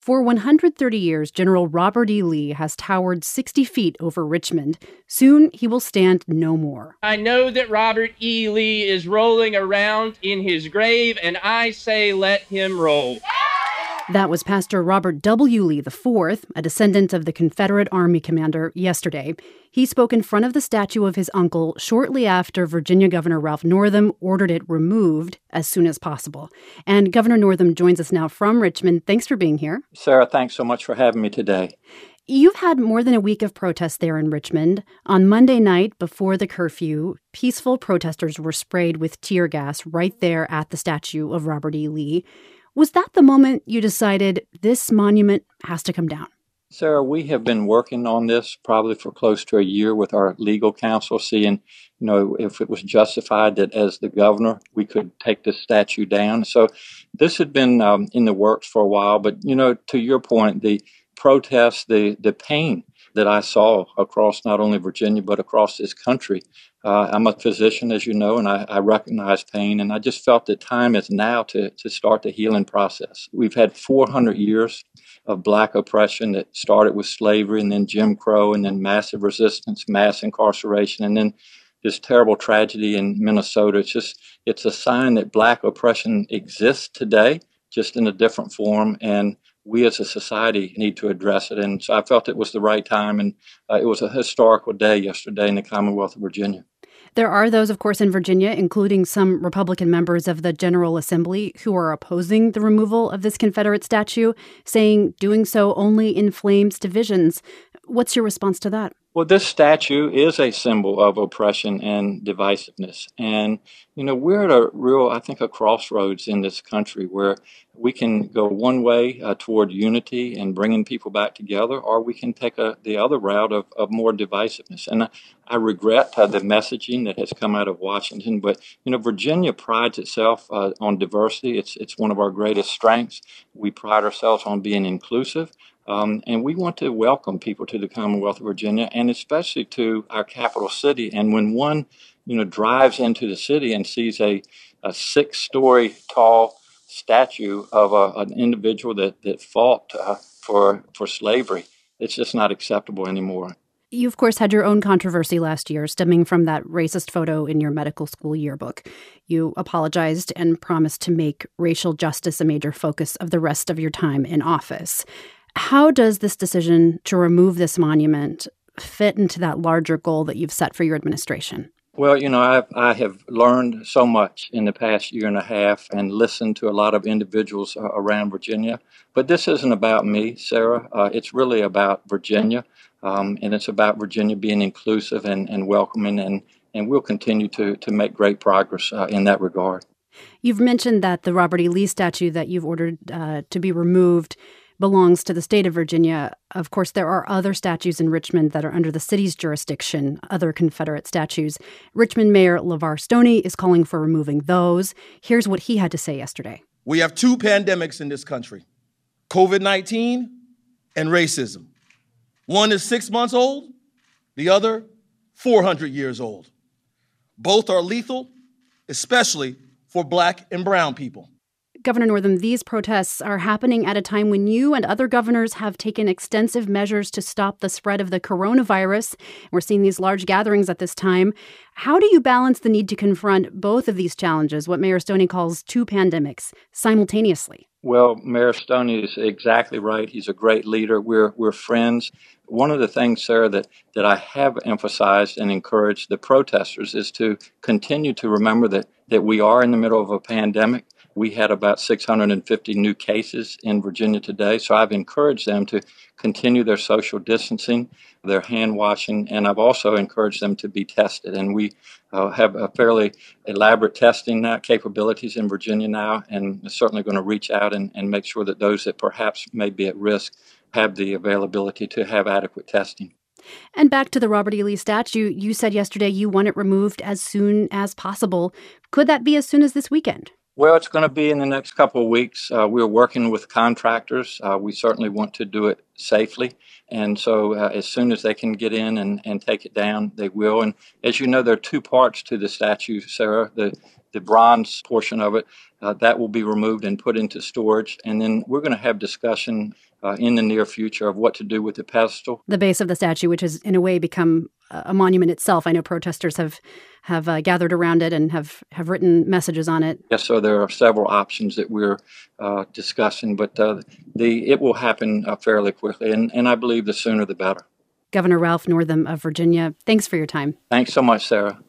For 130 years, General Robert E. Lee has towered 60 feet over Richmond. Soon, he will stand no more. I know that Robert E. Lee is rolling around in his grave, and I say let him roll. That was Pastor Robert W. Lee IV, a descendant of the Confederate Army commander, yesterday. He spoke in front of the statue of his uncle shortly after Virginia Governor Ralph Northam ordered it removed as soon as possible. And Governor Northam joins us now from Richmond. Thanks for being here. Sarah, thanks so much for having me today. You've had more than a week of protests there in Richmond. On Monday night, before the curfew, peaceful protesters were sprayed with tear gas right there at the statue of Robert E. Lee. Was that the moment you decided this monument has to come down? Sarah, we have been working on this probably for close to a year with our legal counsel, seeing, if it was justified that as the governor, we could take this statue down. So this had been in the works for a while. But, to your point, the protests, the pain that I saw across not only Virginia, but across this country. I'm a physician, as you know, and I recognize pain. And I just felt that time is now to start the healing process. We've had 400 years of Black oppression that started with slavery and then Jim Crow and then massive resistance, mass incarceration, and then this terrible tragedy in Minnesota. It's a sign that Black oppression exists today, just in a different form. And we as a society need to address it. And so I felt it was the right time. And it was a historical day yesterday in the Commonwealth of Virginia. There are those, of course, in Virginia, including some Republican members of the General Assembly who are opposing the removal of this Confederate statue, saying doing so only inflames divisions. What's your response to that? Well, this statue is a symbol of oppression and divisiveness. And, we're at a crossroads in this country where we can go one way toward unity and bringing people back together, or we can take the other route of more divisiveness. And I regret the messaging that has come out of Washington. But, Virginia prides itself on diversity. It's one of our greatest strengths. We pride ourselves on being inclusive. And we want to welcome people to the Commonwealth of Virginia, and especially to our capital city. And when one, drives into the city and sees a 6-story tall statue of an individual that fought for slavery, it's just not acceptable anymore. You, of course, had your own controversy last year stemming from that racist photo in your medical school yearbook. You apologized and promised to make racial justice a major focus of the rest of your time in office. How does this decision to remove this monument fit into that larger goal that you've set for your administration? Well, I have learned so much in the past year and a half and listened to a lot of individuals around Virginia. But this isn't about me, Sarah. It's really about Virginia, and it's about Virginia being inclusive and welcoming, and we'll continue to make great progress in that regard. You've mentioned that the Robert E. Lee statue that you've ordered to be removed belongs to the state of Virginia. Of course, there are other statues in Richmond that are under the city's jurisdiction, other Confederate statues. Richmond Mayor LeVar Stoney is calling for removing those. Here's what he had to say yesterday. We have 2 pandemics in this country, COVID-19 and racism. One is 6 months old, the other 400 years old. Both are lethal, especially for Black and brown people. Governor Northam, these protests are happening at a time when you and other governors have taken extensive measures to stop the spread of the coronavirus. We're seeing these large gatherings at this time. How do you balance the need to confront both of these challenges, what Mayor Stoney calls 2 pandemics, simultaneously? Well, Mayor Stoney is exactly right. He's a great leader. We're friends. One of the things, Sarah, that I have emphasized and encouraged the protesters is to continue to remember that we are in the middle of a pandemic. We had about 650 new cases in Virginia today, so I've encouraged them to continue their social distancing, their hand washing, and I've also encouraged them to be tested. And we have a fairly elaborate testing capabilities in Virginia now, and we're certainly going to reach out and make sure that those that perhaps may be at risk have the availability to have adequate testing. And back to the Robert E. Lee statue, you said yesterday you want it removed as soon as possible. Could that be as soon as this weekend? Well, it's going to be in the next couple of weeks. We're working with contractors. We certainly want to do it safely. And so as soon as they can get in and take it down, they will. And as you know, there are two parts to the statue, Sarah. The bronze portion of it, that will be removed and put into storage. And then we're going to have discussion in the near future of what to do with the pedestal. The base of the statue, which has in a way become a monument itself. I know protesters have gathered around it and have written messages on it. Yes, so there are several options that we're discussing, but it will happen fairly quickly. And I believe the sooner the better. Governor Ralph Northam of Virginia, thanks for your time. Thanks so much, Sarah.